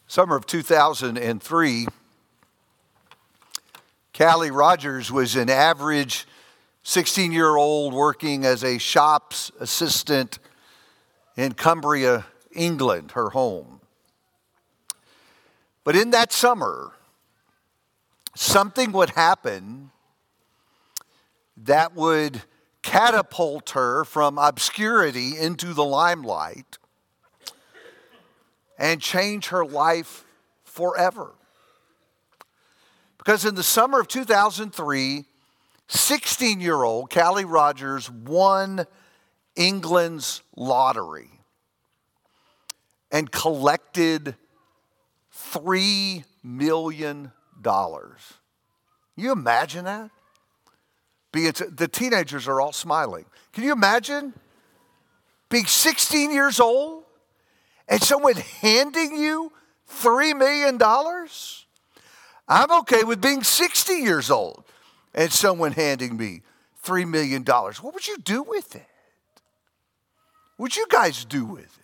Summer of 2003, Callie Rogers was an average 16-year-old working as a shop's assistant in Cumbria, England, her home. But in that summer, something would happen that would catapult her from obscurity into the limelight and change her life forever. Because in the summer of 2003, 16-year-old Callie Rogers won England's lottery and collected $3 million. You imagine that? The teenagers are all smiling. Can you imagine being 16 years old and someone handing you $3 million? I'm okay with being 60 years old and someone handing me $3 million. What would you do with it? What would you guys do with it?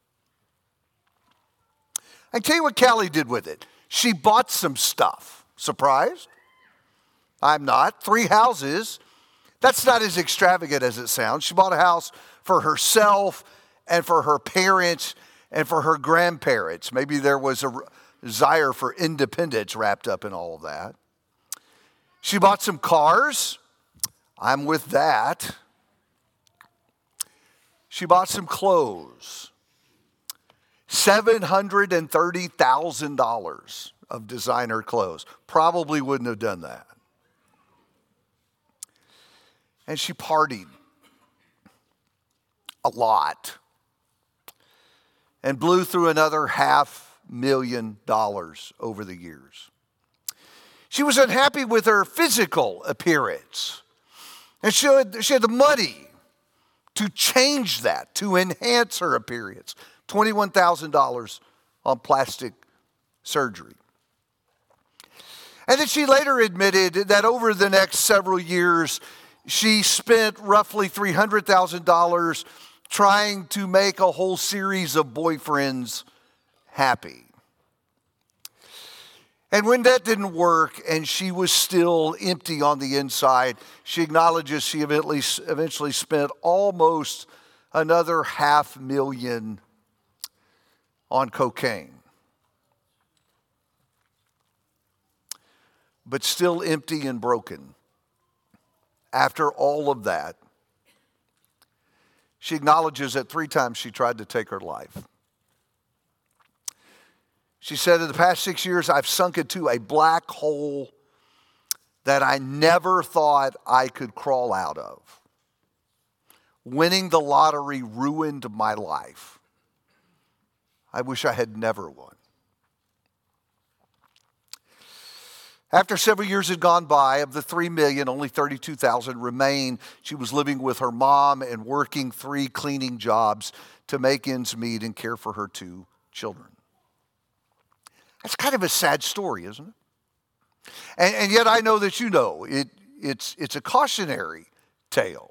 I can tell you what Callie did with it. She bought some stuff. Surprised? I'm not. 3 houses. That's not as extravagant as it sounds. She bought a house for herself and for her parents and for her grandparents. Maybe there was a desire for independence wrapped up in all of that. She bought some cars. I'm with that. She bought some clothes. $730,000 of designer clothes. Probably wouldn't have done that. And she partied a lot and blew through another $500,000 over the years. She was unhappy with her physical appearance. And she had the money to change that, to enhance her appearance. $21,000 on plastic surgery. And then she later admitted that over the next several years, she spent roughly $300,000 trying to make a whole series of boyfriends happy. And when that didn't work and she was still empty on the inside, she acknowledges she eventually spent almost another $500,000 on cocaine. But still empty and broken. After all of that, she acknowledges that 3 times she tried to take her life. She said, in the past 6 years, I've sunk into a black hole that I never thought I could crawl out of. Winning the lottery ruined my life. I wish I had never won. After several years had gone by, of the $3 million, only $32,000 remained. She was living with her mom and working 3 cleaning jobs to make ends meet and care for her 2 children. That's kind of a sad story, isn't it? And yet I know that you know it's a cautionary tale.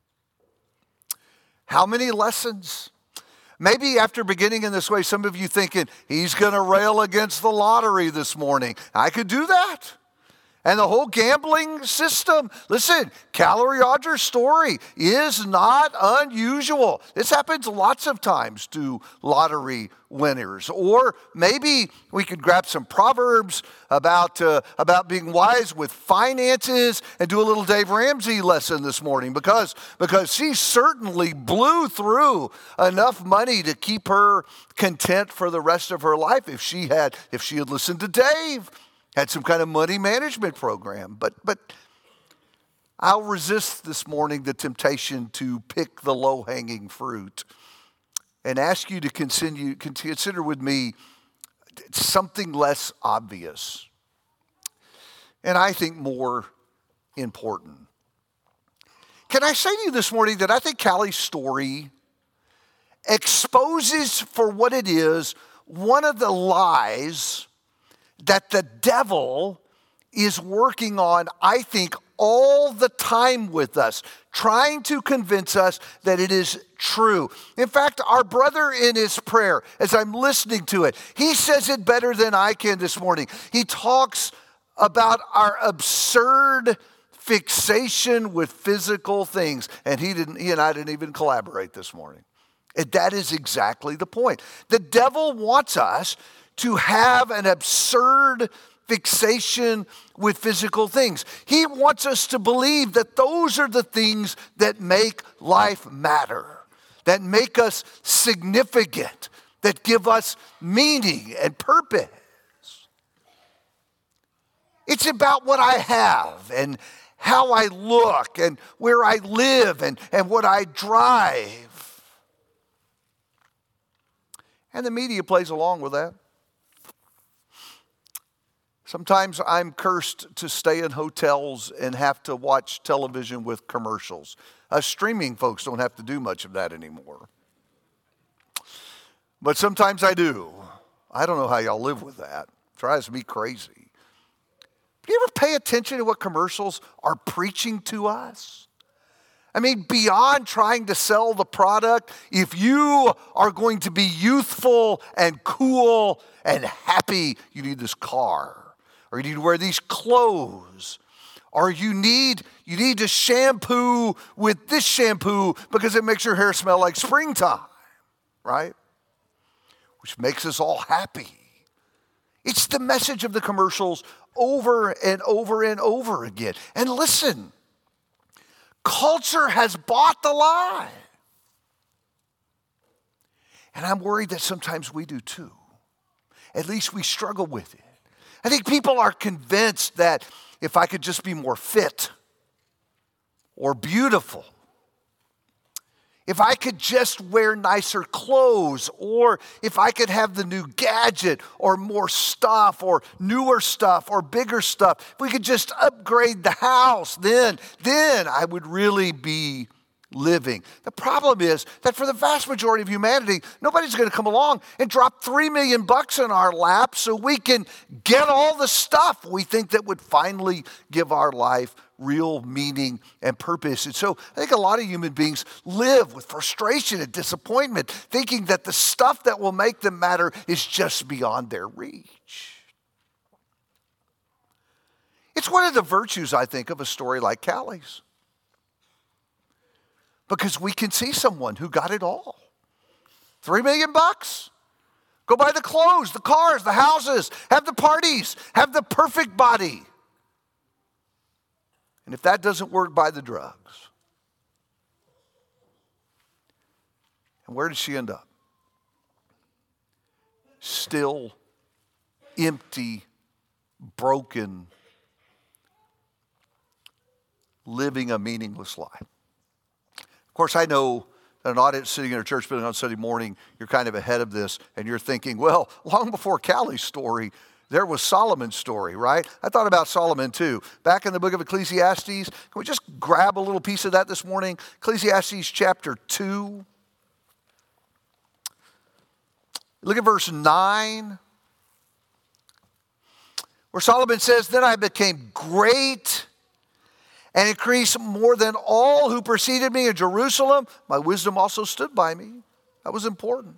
How many lessons? Maybe after beginning in this way, some of you thinking, he's going to rail against the lottery this morning. I could do that. And the whole gambling system. Listen, Callie Rogers' story is not unusual. This happens lots of times to lottery winners. Or maybe we could grab some proverbs about being wise with finances and do a little Dave Ramsey lesson this morning because she certainly blew through enough money to keep her content for the rest of her life if she had listened to Dave. Had some kind of money management program. But I'll resist this morning the temptation to pick the low-hanging fruit and ask you to consider with me something less obvious and I think more important. Can I say to you this morning that I think Callie's story exposes for what it is one of the lies that the devil is working on, I think, all the time with us, trying to convince us that it is true. In fact, our brother in his prayer, as I'm listening to it, he says it better than I can this morning. He talks about our absurd fixation with physical things. And he and I didn't even collaborate this morning. And that is exactly the point. The devil wants us to have an absurd fixation with physical things. He wants us to believe that those are the things that make life matter, that make us significant, that give us meaning and purpose. It's about what I have and how I look and where I live and what I drive. And the media plays along with that. Sometimes I'm cursed to stay in hotels and have to watch television with commercials. Us streaming folks don't have to do much of that anymore. But sometimes I do. I don't know how y'all live with that. It drives me crazy. Do you ever pay attention to what commercials are preaching to us? I mean, beyond trying to sell the product, if you are going to be youthful and cool and happy, you need this car. Or you need to wear these clothes. Or you need to shampoo with this shampoo because it makes your hair smell like springtime, right? Which makes us all happy. It's the message of the commercials over and over and over again. And listen, culture has bought the lie. And I'm worried that sometimes we do too. At least we struggle with it. I think people are convinced that if I could just be more fit or beautiful, if I could just wear nicer clothes, or if I could have the new gadget or more stuff or newer stuff or bigger stuff, if we could just upgrade the house, then I would really be living. The problem is that for the vast majority of humanity, nobody's going to come along and drop $3 million in our lap so we can get all the stuff we think that would finally give our life real meaning and purpose. And so I think a lot of human beings live with frustration and disappointment, thinking that the stuff that will make them matter is just beyond their reach. It's one of the virtues, I think, of a story like Callie's. Because we can see someone who got it all. $3 million. Go buy the clothes, the cars, the houses, have the parties, have the perfect body. And if that doesn't work, buy the drugs. And where did she end up? Still empty, broken, living a meaningless life. Of course, I know that an audience sitting in a church building on Sunday morning, you're kind of ahead of this, and you're thinking, well, long before Callie's story, there was Solomon's story, right? I thought about Solomon too. Back in the book of Ecclesiastes, can we just grab a little piece of that this morning? Ecclesiastes chapter 2. Look at verse 9, where Solomon says, "Then I became great and increased more than all who preceded me in Jerusalem. My wisdom also stood by me." That was important.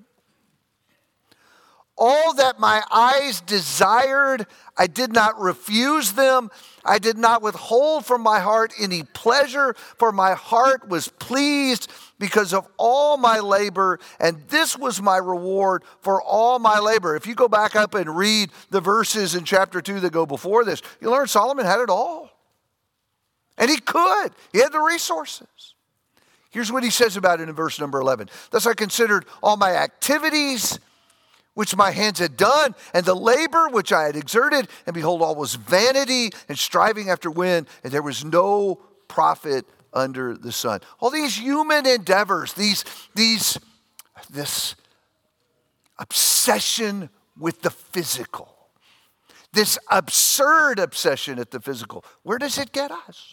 "All that my eyes desired, I did not refuse them. I did not withhold from my heart any pleasure, for my heart was pleased because of all my labor, and this was my reward for all my labor." If you go back up and read the verses in chapter 2 that go before this, you learn Solomon had it all. And he could. He had the resources. Here's what he says about it in verse number 11. "Thus I considered all my activities, which my hands had done, and the labor which I had exerted, and behold, all was vanity and striving after wind, and there was no profit under the sun." All these human endeavors, this obsession with the physical, this absurd obsession at the physical, where does it get us?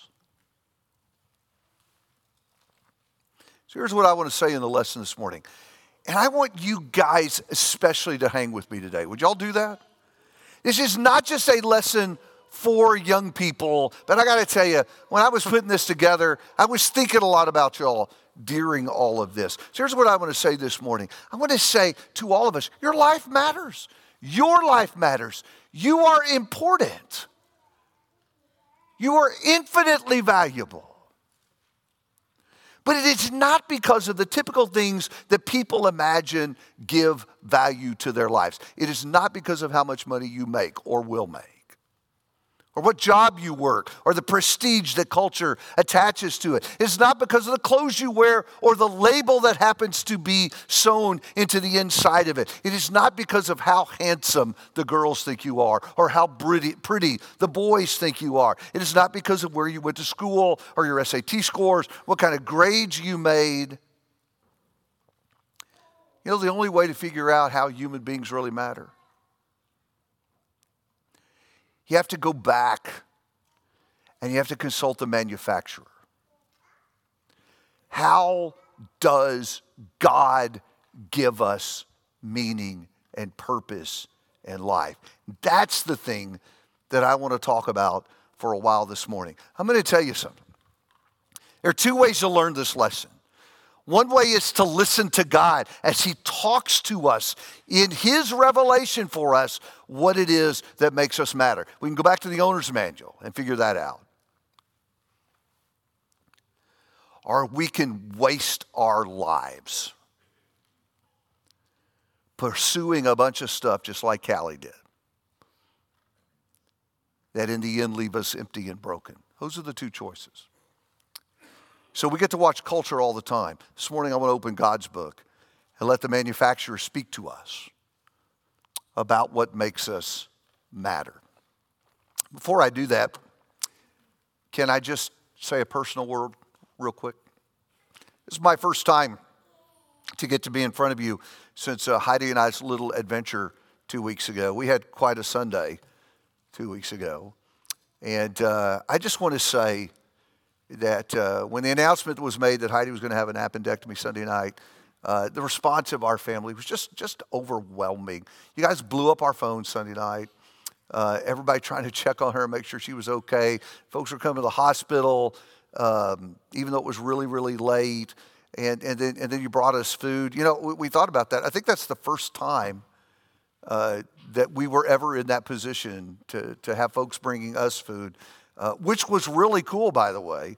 So here's what I want to say in the lesson this morning. And I want you guys especially to hang with me today. Would y'all do that? This is not just a lesson for young people. But I got to tell you, when I was putting this together, I was thinking a lot about y'all during all of this. So here's what I want to say this morning. I want to say to all of us, your life matters. Your life matters. You are important. You are infinitely valuable. But it is not because of the typical things that people imagine give value to their lives. It is not because of how much money you make or will make, or what job you work, or the prestige that culture attaches to it. It's not because of the clothes you wear or the label that happens to be sewn into the inside of it. It is not because of how handsome the girls think you are or how pretty the boys think you are. It is not because of where you went to school or your SAT scores, what kind of grades you made. You know, the only way to figure out how human beings really matter, you have to go back and you have to consult the manufacturer. How does God give us meaning and purpose in life? That's the thing that I want to talk about for a while this morning. I'm going to tell you something. There are two ways to learn this lesson. One way is to listen to God as He talks to us in His revelation for us what it is that makes us matter. We can go back to the owner's manual and figure that out. Or we can waste our lives pursuing a bunch of stuff just like Callie did, that in the end leave us empty and broken. Those are the two choices. So we get to watch culture all the time. This morning I want to open God's book and let the manufacturer speak to us about what makes us matter. Before I do that, can I just say a personal word real quick? This is my first time to get to be in front of you since Heidi and I's little adventure 2 weeks ago. We had quite a Sunday 2 weeks ago. And I just want to say that when the announcement was made that Heidi was going to have an appendectomy Sunday night, the response of our family was just overwhelming. You guys blew up our phones Sunday night. Everybody trying to check on her, make sure she was okay. Folks were coming to the hospital, even though it was really, really late. And then you brought us food. You know, we thought about that. I think that's the first time that we were ever in that position to have folks bringing us food. Which was really cool, by the way.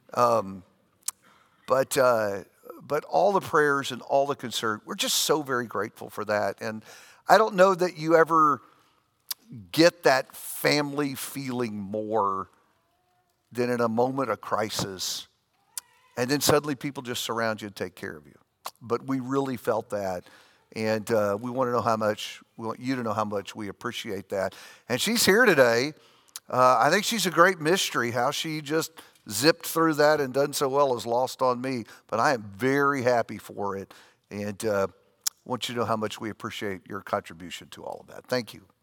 But all the prayers and all the concern, we're just so very grateful for that. And I don't know that you ever get that family feeling more than in a moment of crisis. And then suddenly people just surround you and take care of you. But we really felt that. And we want you to know how much we appreciate that. And she's here today. I think she's a great mystery. How she just zipped through that and done so well is lost on me. But I am very happy for it. And want you to know how much we appreciate your contribution to all of that. Thank you.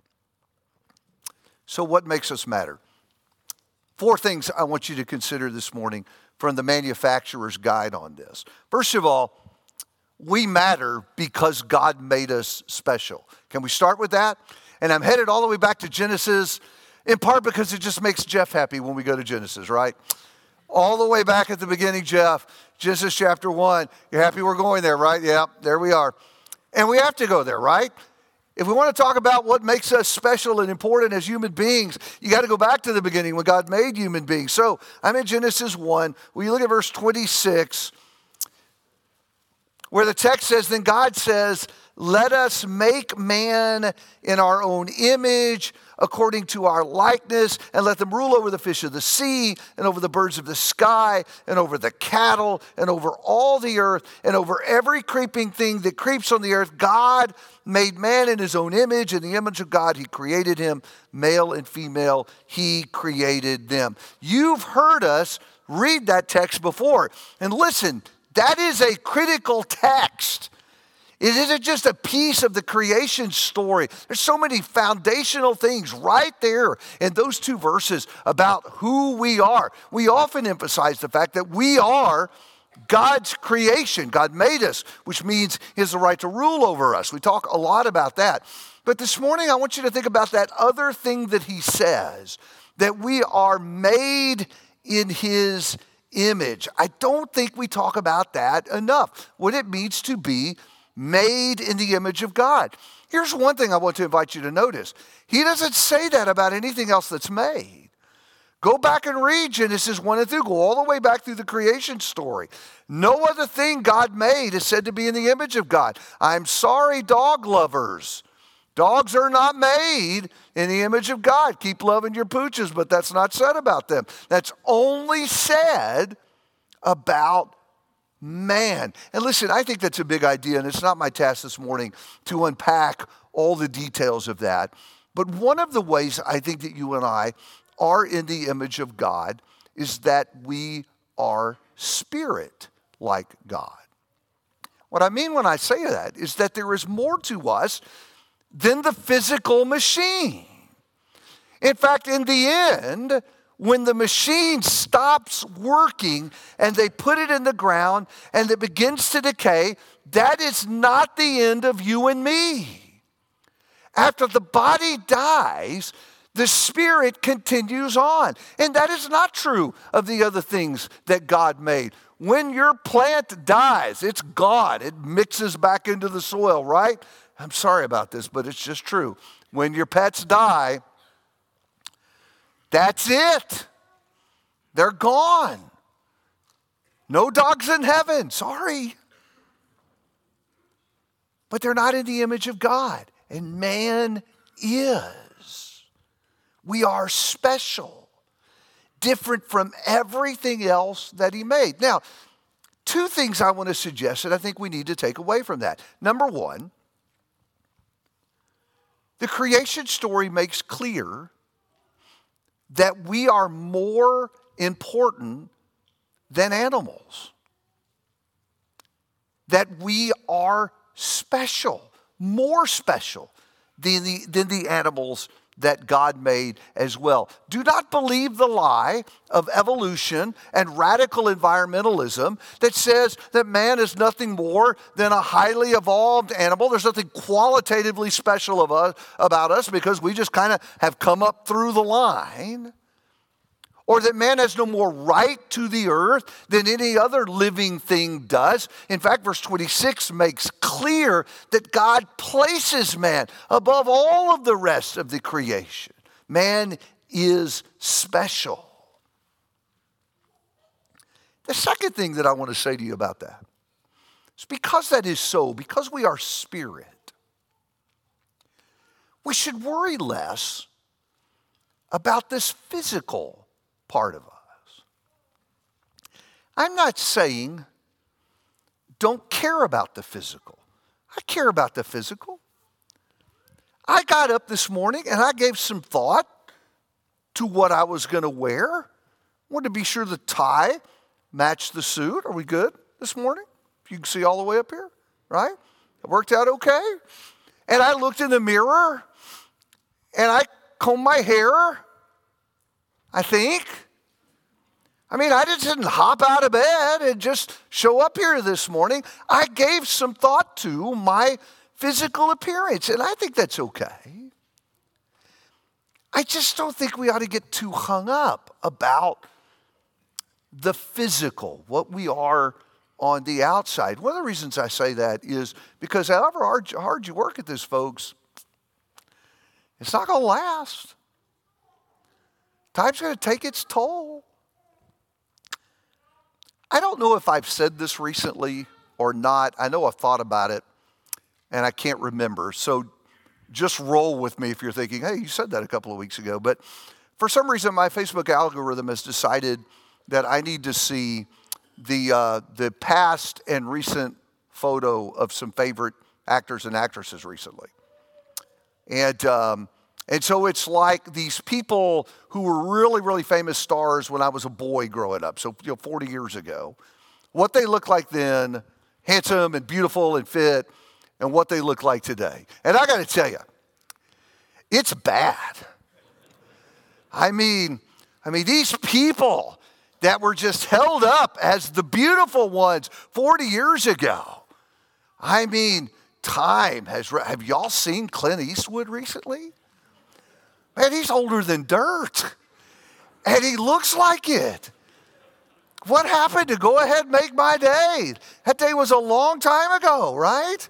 So what makes us matter? 4 things I want you to consider this morning from the manufacturer's guide on this. First of all, we matter because God made us special. Can we start with that? And I'm headed all the way back to Genesis, in part because it just makes Jeff happy when we go to Genesis, right? All the way back at the beginning, Jeff, Genesis chapter 1. You're happy we're going there, right? Yeah, there we are. And we have to go there, right? If we want to talk about what makes us special and important as human beings, you got to go back to the beginning when God made human beings. So I'm in Genesis 1. Will you look at verse 26, where the text says, then God says, let us make man in our own image, according to our likeness, and let them rule over the fish of the sea, and over the birds of the sky, and over the cattle, and over all the earth, and over every creeping thing that creeps on the earth. God made man in his own image. In the image of God, he created him. Male and female, he created them. You've heard us read that text before. And listen, that is a critical text. It isn't just a piece of the creation story. There's so many foundational things right there in those 2 verses about who we are. We often emphasize the fact that we are God's creation. God made us, which means he has the right to rule over us. We talk a lot about that. But this morning, I want you to think about that other thing that he says, that we are made in his image. I don't think we talk about that enough, what it means to be made in the image of God. Here's one thing I want to invite you to notice. He doesn't say that about anything else that's made. Go back and read Genesis 1 and 2. Go all the way back through the creation story. No other thing God made is said to be in the image of God. I'm sorry, dog lovers. Dogs are not made in the image of God. Keep loving your pooches, but that's not said about them. That's only said about man. And listen, I think that's a big idea, and it's not my task this morning to unpack all the details of that. But one of the ways I think that you and I are in the image of God is that we are spirit like God. What I mean when I say that is that there is more to us than the physical machine. In fact, in the end, when the machine stops working and they put it in the ground and it begins to decay, that is not the end of you and me. After the body dies, the spirit continues on. And that is not true of the other things that God made. When your plant dies, it's gone. It mixes back into the soil, right? I'm sorry about this, but it's just true. When your pets die, that's it. They're gone. No dogs in heaven, sorry. But they're not in the image of God, and man is. We are special, different from everything else that he made. Now, two things I want to suggest that I think we need to take away from that. Number one, the creation story makes clear that we are more important than animals. That we are special, more special than the animals that God made as well. Do not believe the lie of evolution and radical environmentalism that says that man is nothing more than a highly evolved animal. There's nothing qualitatively special about us because we just kind of have come up through the line. Or that man has no more right to the earth than any other living thing does. In fact, verse 26 makes clear that God places man above all of the rest of the creation. Man is special. The second thing that I want to say to you about that is because that is so, because we are spirit, we should worry less about this physical part of us. I'm not saying don't care about the physical. I care about the physical. I got up this morning and I gave some thought to what I was going to wear. I wanted to be sure the tie matched the suit. Are we good this morning? You can see all the way up here, right? It worked out okay. And I looked in the mirror and I combed my hair, I think. I just didn't hop out of bed and just show up here this morning. I gave some thought to my physical appearance, and I think that's okay. I just don't think we ought to get too hung up about the physical, what we are on the outside. One of the reasons I say that is because however hard you work at this, folks, it's not going to last. Time's going to take its toll. I don't know if I've said this recently or not. I know I've thought about it, and I can't remember. So just roll with me if you're thinking, hey, you said that a couple of weeks ago. But for some reason, my Facebook algorithm has decided that I need to see the past and recent photo of some favorite actors and actresses recently. And so it's like these people who were really, really famous stars when I was a boy growing up, so 40 years ago, what they looked like then, handsome and beautiful and fit, and what they look like today. And I got to tell you, it's bad. I mean, these people, that were just held up as the beautiful ones 40 years ago. I mean, time has, have y'all seen Clint Eastwood recently? Man, he's older than dirt. And he looks like it. What happened to Go Ahead, Make My Day? That day was a long time ago, right?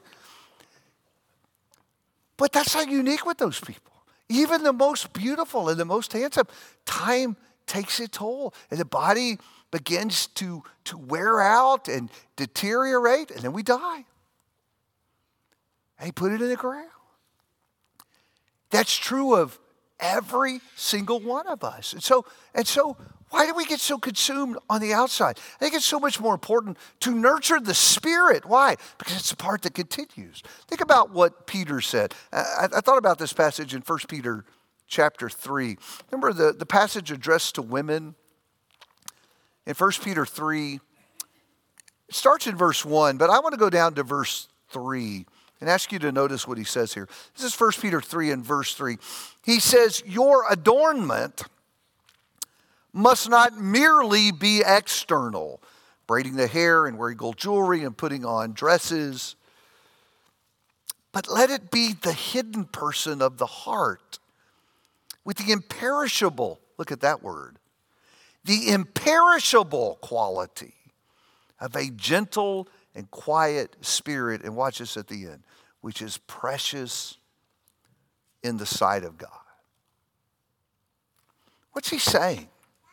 But that's not unique with those people. Even the most beautiful and the most handsome, time takes its toll. And the body begins to wear out and deteriorate, and then we die. And he put it in the ground. That's true of every single one of us. And so, why do we get so consumed on the outside? I think it's so much more important to nurture the spirit. Why? Because it's the part that continues. Think about what Peter said. I thought about this passage in 1 Peter chapter 3. Remember the passage addressed to women? In 1 Peter 3, it starts in verse 1, but I want to go down to verse 3 and ask you to notice what he says here. This is 1 Peter 3 and verse 3. He says, your adornment must not merely be external, braiding the hair and wearing gold jewelry and putting on dresses, but let it be the hidden person of the heart with the imperishable, look at that word, the imperishable quality of a gentle and quiet spirit, and watch this at the end, which is precious in the sight of God. What's he saying?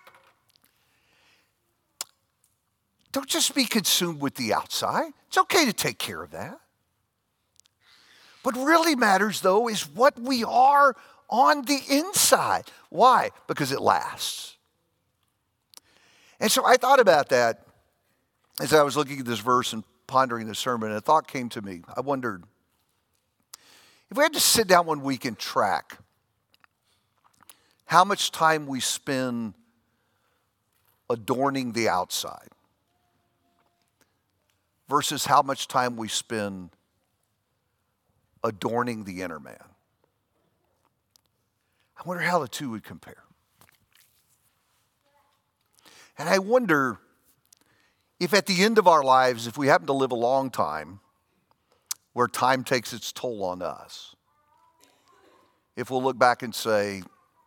Don't just be consumed with the outside. It's okay to take care of that. What really matters, though, is what we are on the inside. Why? Because it lasts. And so I thought about that as I was looking at this verse and pondering the sermon, and a thought came to me. I wondered, if we had to sit down one week and track how much time we spend adorning the outside versus how much time we spend adorning the inner man, I wonder how the two would compare. And I wonder if at the end of our lives, if we happen to live a long time, where time takes its toll on us, if we'll look back and say,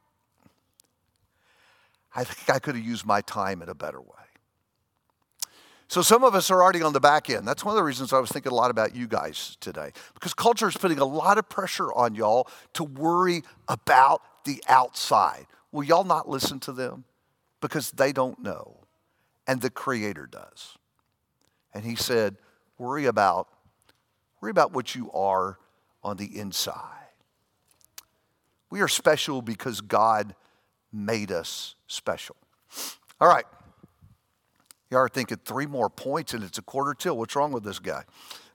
I think I could have used my time in a better way. So some of us are already on the back end. That's one of the reasons I was thinking a lot about you guys today. Because culture is putting a lot of pressure on y'all to worry about the outside. Will y'all not listen to them? Because they don't know. And the Creator does. And he said, worry about what you are on the inside. We are special because God made us special. All right. You are thinking 3 more points and it's 1:45. What's wrong with this guy?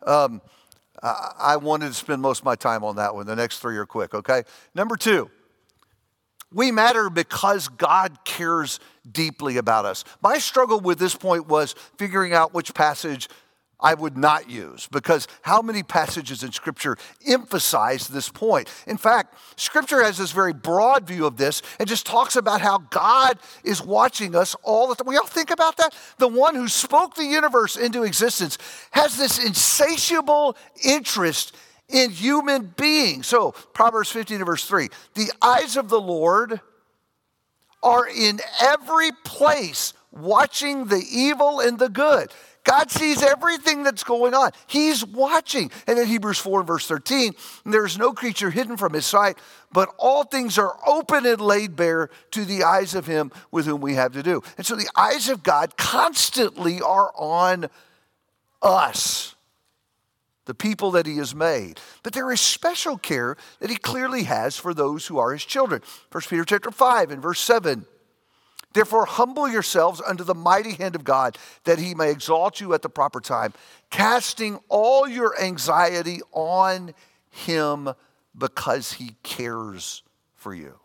I wanted to spend most of my time on that one. The next 3 are quick, okay? Number 2, we matter because God cares deeply about us. My struggle with this point was figuring out which passage I would not use, because how many passages in Scripture emphasize this point? In fact, Scripture has this very broad view of this and just talks about how God is watching us all the time. We all think about that. The one who spoke the universe into existence has this insatiable interest in human beings. So, Proverbs 15 verse 3, the eyes of the Lord are in every place, watching the evil and the good. God sees everything that's going on. He's watching. And then Hebrews 4 and verse 13, there is no creature hidden from his sight, but all things are open and laid bare to the eyes of him with whom we have to do. And so the eyes of God constantly are on us, the people that he has made. But there is special care that he clearly has for those who are his children. 1 Peter chapter 5 and verse 7. Therefore, humble yourselves under the mighty hand of God, that he may exalt you at the proper time, casting all your anxiety on him because he cares for you.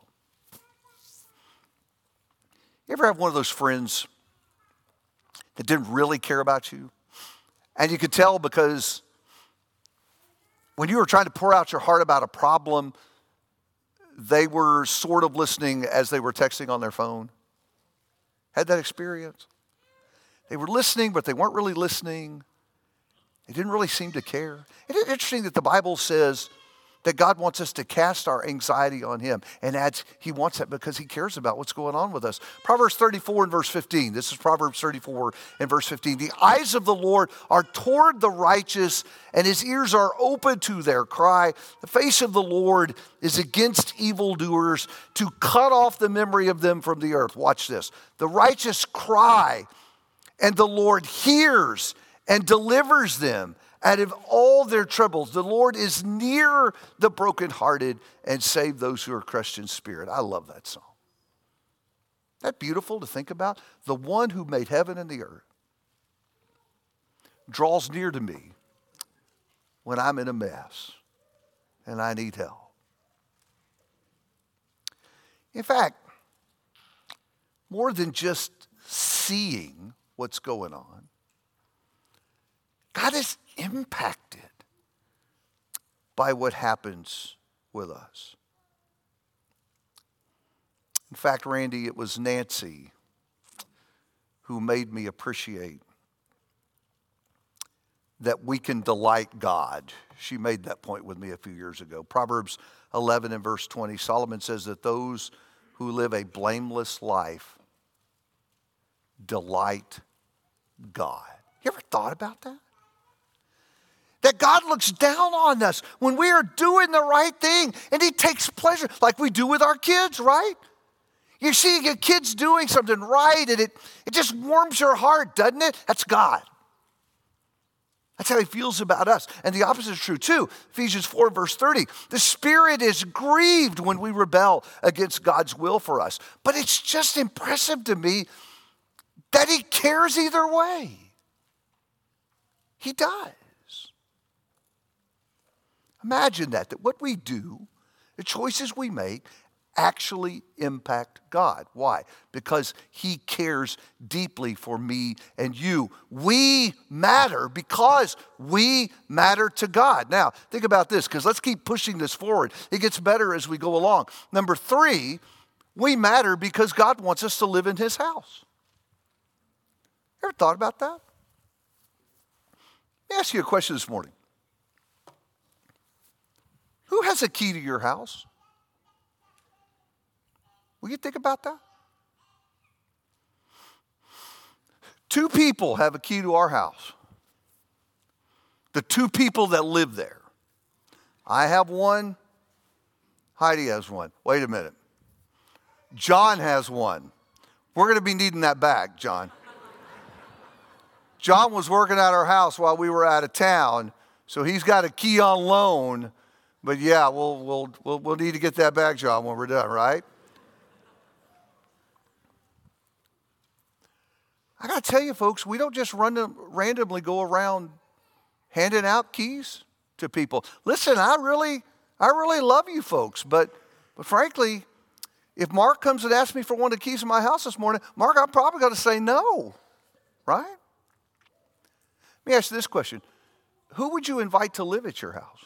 You ever have one of those friends that didn't really care about you? And you could tell because when you were trying to pour out your heart about a problem, they were sort of listening as they were texting on their phone. Had that experience? They were listening, but they weren't really listening. They didn't really seem to care. Isn't it interesting that the Bible says that God wants us to cast our anxiety on him, and adds he wants that because he cares about what's going on with us. Proverbs 34 and verse 15. This is Proverbs 34 and verse 15. The eyes of the Lord are toward the righteous, and his ears are open to their cry. The face of the Lord is against evildoers, to cut off the memory of them from the earth. Watch this. The righteous cry, and the Lord hears and delivers them out of all their troubles. The Lord is near the brokenhearted and save those who are crushed in spirit. I love that song. Isn't that beautiful to think about? The one who made heaven and the earth draws near to me when I'm in a mess and I need help. In fact, more than just seeing what's going on, God is impacted by what happens with us. In fact, Randy, it was Nancy who made me appreciate that we can delight God. She made that point with me a few years ago. Proverbs 11 and verse 20, Solomon says that those who live a blameless life delight God. You ever thought about that? That God looks down on us when we are doing the right thing, and he takes pleasure, like we do with our kids, right? You see your kids doing something right, and it just warms your heart, doesn't it? That's God. That's how he feels about us. And the opposite is true too. Ephesians 4 verse 30. The Spirit is grieved when we rebel against God's will for us. But it's just impressive to me that he cares either way. He does. Imagine that what we do, the choices we make, actually impact God. Why? Because he cares deeply for me and you. We matter because we matter to God. Now, think about this, because let's keep pushing this forward. It gets better as we go along. Number 3, we matter because God wants us to live in his house. You ever thought about that? Let me ask you a question this morning. Who has a key to your house? Will you think about that? 2 people have a key to our house. The 2 people that live there. I have one. Heidi has one. Wait a minute. John has one. We're going to be needing that back, John. John was working at our house while we were out of town, so he's got a key on loan. But yeah, we'll need to get that back, John, when we're done, right? I got to tell you, folks, we don't just randomly go around handing out keys to people. Listen, I really love you folks, but frankly, if Mark comes and asks me for one of the keys to my house this morning, Mark, I'm probably going to say no, right? Let me ask you this question. Who would you invite to live at your house?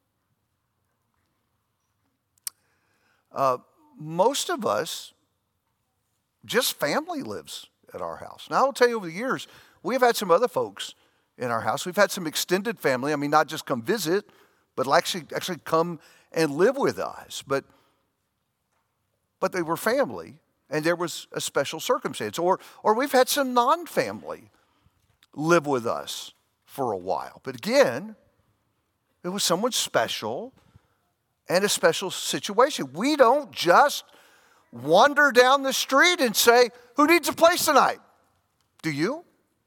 Most of us, just family lives at our house. Now, I'll tell you over the years, we've had some other folks in our house. We've had some extended family. I mean, not just come visit, but actually come and live with us. But they were family, and there was a special circumstance. Or we've had some non-family live with us for a while. But again, it was someone special and a special situation. We don't just wander down the street and say, who needs a place tonight? Do you?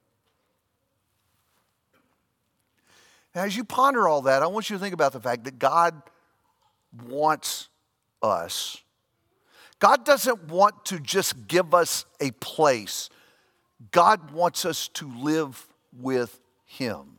Now, as you ponder all that, I want you to think about the fact that God wants us. God doesn't want to just give us a place. God wants us to live with him.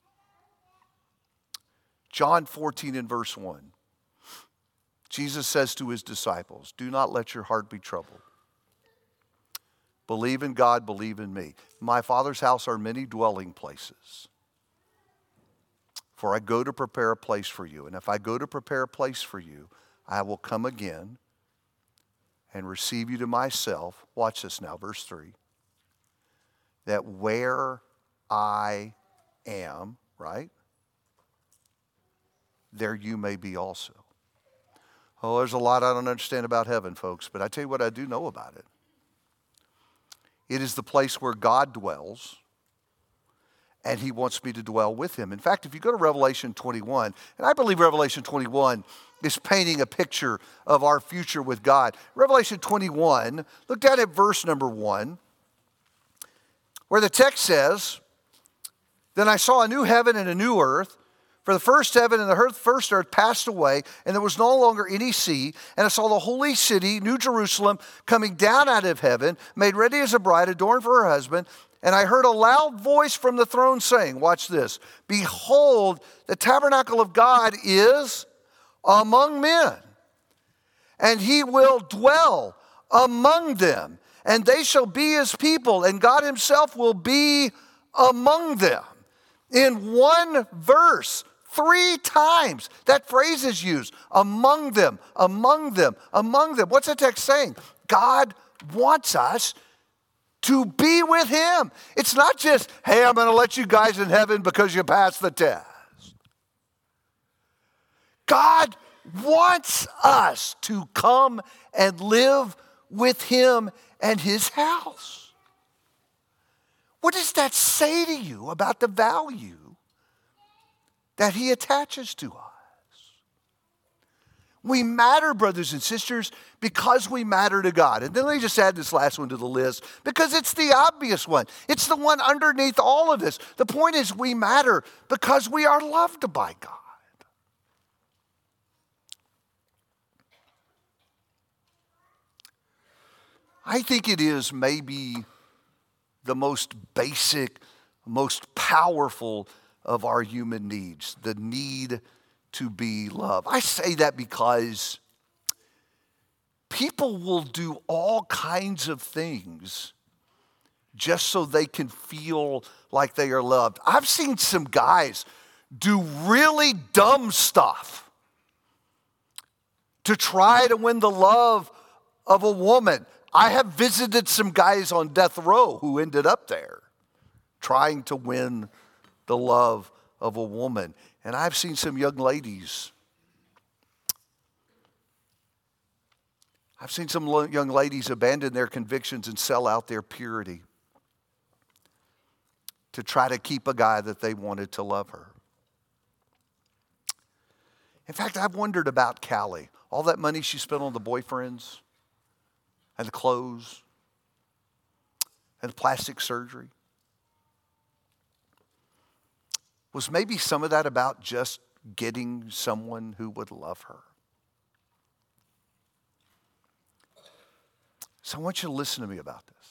John 14 and verse 1. Jesus says to his disciples, do not let your heart be troubled. Believe in God, believe in me. In my Father's house are many dwelling places. For I go to prepare a place for you. And if I go to prepare a place for you, I will come again and receive you to myself. Watch this now, verse 3. That where I am, right? There you may be also. Oh, there's a lot I don't understand about heaven, folks, but I tell you what I do know about it. It is the place where God dwells, and he wants me to dwell with him. In fact, if you go to Revelation 21, and I believe Revelation 21 is painting a picture of our future with God. Revelation 21, look down at verse number 1, where the text says, "Then I saw a new heaven and a new earth, for the first heaven and the first earth passed away, and there was no longer any sea. And I saw the holy city, New Jerusalem, coming down out of heaven, made ready as a bride, adorned for her husband. And I heard a loud voice from the throne saying," watch this, "Behold, the tabernacle of God is among men, and he will dwell among them, and they shall be his people, and God himself will be among them." In one verse, 3 times that phrase is used, among them, among them, among them. What's the text saying? God wants us to be with him. It's not just, hey, I'm going to let you guys in heaven because you passed the test. God wants us to come and live with him and his house. What does that say to you about the value that he attaches to us? We matter, brothers and sisters, because we matter to God. And then let me just add this last one to the list, because it's the obvious one. It's the one underneath all of this. The point is, we matter because we are loved by God. I think it is maybe the most basic, most powerful of our human needs, the need to be loved. I say that because people will do all kinds of things just so they can feel like they are loved. I've seen some guys do really dumb stuff to try to win the love of a woman. I have visited some guys on death row who ended up there trying to win the love of a woman. And I've seen some young ladies. I've seen some young ladies abandon their convictions and sell out their purity to try to keep a guy that they wanted to love her. In fact, I've wondered about Callie. All that money she spent on the boyfriends and the clothes and the plastic surgery. Was maybe some of that about just getting someone who would love her? So I want you to listen to me about this.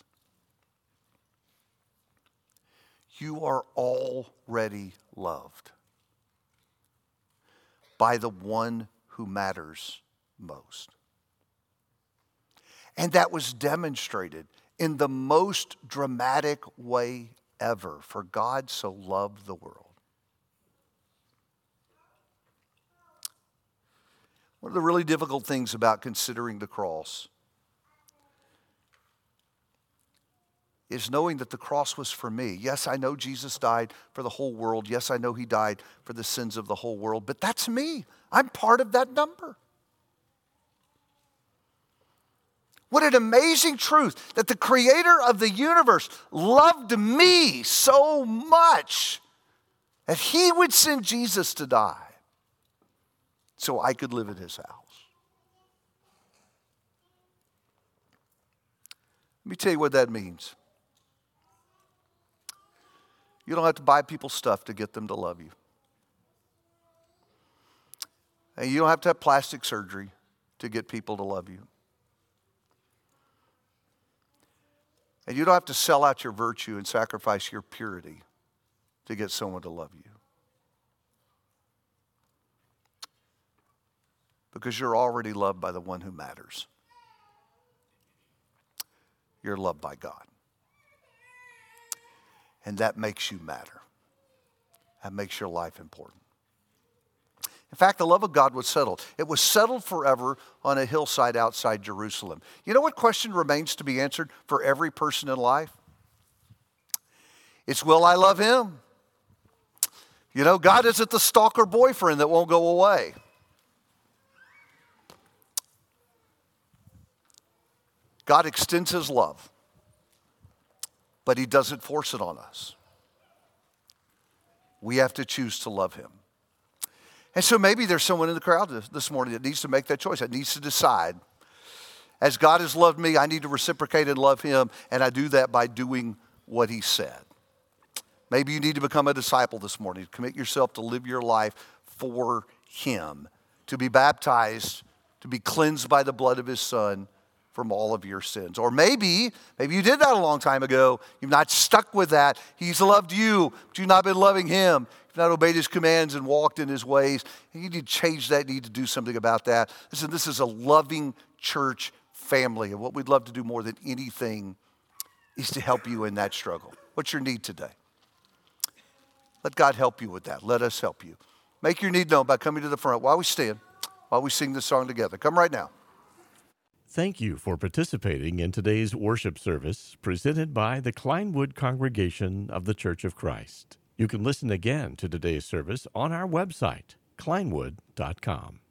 You are already loved by the one who matters most. And that was demonstrated in the most dramatic way ever. For God so loved the world. One of the really difficult things about considering the cross is knowing that the cross was for me. Yes, I know Jesus died for the whole world. Yes, I know he died for the sins of the whole world, but that's me. I'm part of that number. What an amazing truth that the creator of the universe loved me so much that he would send Jesus to die so I could live in his house. Let me tell you what that means. You don't have to buy people stuff to get them to love you. And you don't have to have plastic surgery to get people to love you. And you don't have to sell out your virtue and sacrifice your purity to get someone to love you. Because you're already loved by the one who matters. You're loved by God. And that makes you matter. That makes your life important. In fact, the love of God was settled. It was settled forever on a hillside outside Jerusalem. You know what question remains to be answered for every person in life? It's, will I love him? You know, God isn't the stalker boyfriend that won't go away. God extends his love, but he doesn't force it on us. We have to choose to love him. And so maybe there's someone in the crowd this morning that needs to make that choice, that needs to decide, as God has loved me, I need to reciprocate and love him, and I do that by doing what he said. Maybe you need to become a disciple this morning, commit yourself to live your life for him, to be baptized, to be cleansed by the blood of his son from all of your sins. Or maybe you did that a long time ago. You've not stuck with that. He's loved you, but you've not been loving him. You've not obeyed his commands and walked in his ways. And you need to change that, you need to do something about that. Listen, this is a loving church family, and what we'd love to do more than anything is to help you in that struggle. What's your need today? Let God help you with that. Let us help you. Make your need known by coming to the front while we stand, while we sing this song together. Come right now. Thank you for participating in today's worship service presented by the Kleinwood Congregation of the Church of Christ. You can listen again to today's service on our website, kleinwood.com.